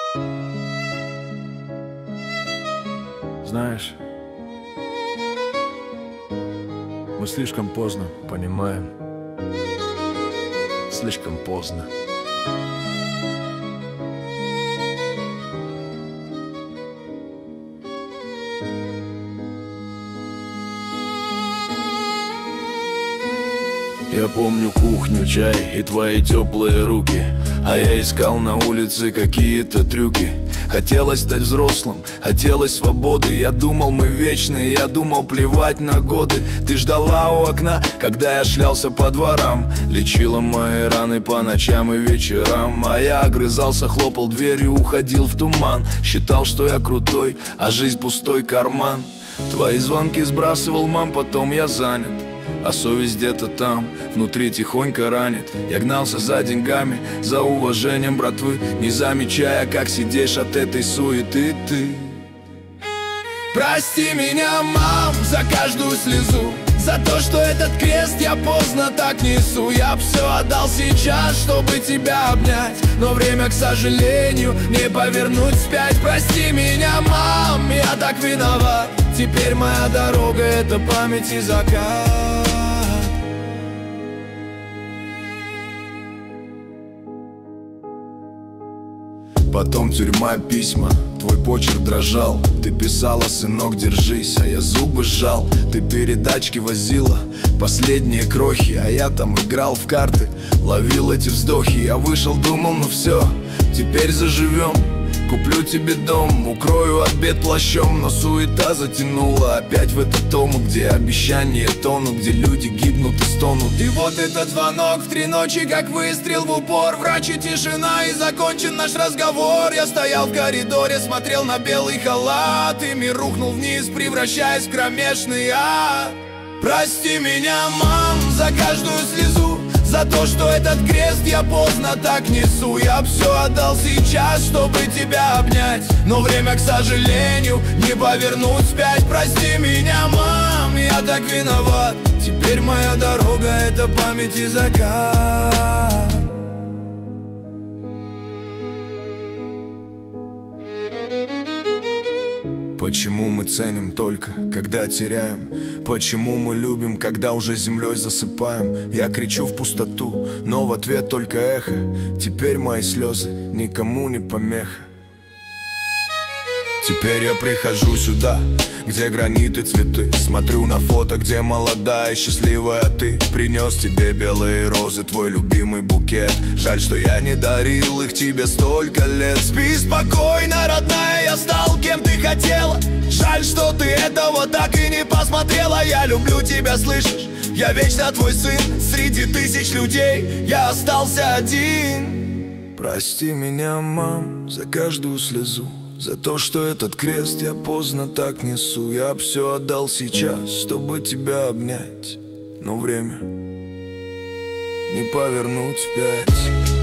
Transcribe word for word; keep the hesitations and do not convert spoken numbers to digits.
Знаешь, мы слишком поздно понимаем. Слишком поздно. Я помню кухню, чай и твои теплые руки, а я искал на улице какие-то трюки. Хотелось стать взрослым, хотелось свободы. Я думал, мы вечные, я думал, плевать на годы. Ты ждала у окна, когда я шлялся по дворам, лечила мои раны по ночам и вечерам. А я огрызался, хлопал дверью, уходил в туман. Считал, что я крутой, а жизнь пустой карман. Твои звонки сбрасывал, мам, потом я занят, а совесть где-то там, внутри тихонько ранит. Я гнался за деньгами, за уважением братвы, не замечая, как сидишь от этой суеты ты. Прости меня, мам, за каждую слезу, за то, что этот крест я поздно так несу. Я б все отдал сейчас, чтобы тебя обнять, но время, к сожалению, не повернуть вспять. Прости меня, мам, я так виноват. Теперь моя дорога — это память и закат. Потом тюрьма, письма, твой почерк дрожал. Ты писала: сынок, держись, а я зубы сжал. Ты передачки возила, последние крохи, а я там играл в карты, ловил эти вздохи. Я вышел, думал, ну все, теперь заживем. Куплю тебе дом, укрою от бед плащом. Но суета затянула опять в этот том, где обещания тонут, где люди гибнут и стонут. И вот этот звонок в три ночи, как выстрел в упор. Врач и тишина, и закончен наш разговор. Я стоял в коридоре, смотрел на белый халат, и мир рухнул вниз, превращаясь в кромешный ад. Прости меня, мам, за каждую слезу, за то, что этот крест я поздно так несу. Я б все отдал сейчас, чтобы тебя обнять, но время, к сожалению, не повернуть вспять. Прости меня, мам, я так виноват. Теперь моя дорога — это память и закат. Почему мы ценим только, когда теряем? Почему мы любим, когда уже землей засыпаем? Я кричу в пустоту, но в ответ только эхо. Теперь мои слезы никому не помеха. Теперь я прихожу сюда, где граниты, цветы. Смотрю на фото, где молодая, счастливая ты. Принес тебе белые розы, твой любимый букет. Жаль, что я не дарил их тебе столько лет. Спи спокойно, родная, я стал кем ты хотела. Жаль, что ты этого так и не посмотрела. Я люблю тебя, слышишь? Я вечно твой сын. Среди тысяч людей я остался один. Прости меня, мам, за каждую слезу, за то, что этот крест я поздно так несу. Я б все отдал сейчас, чтобы тебя обнять, но время не повернуть вспять.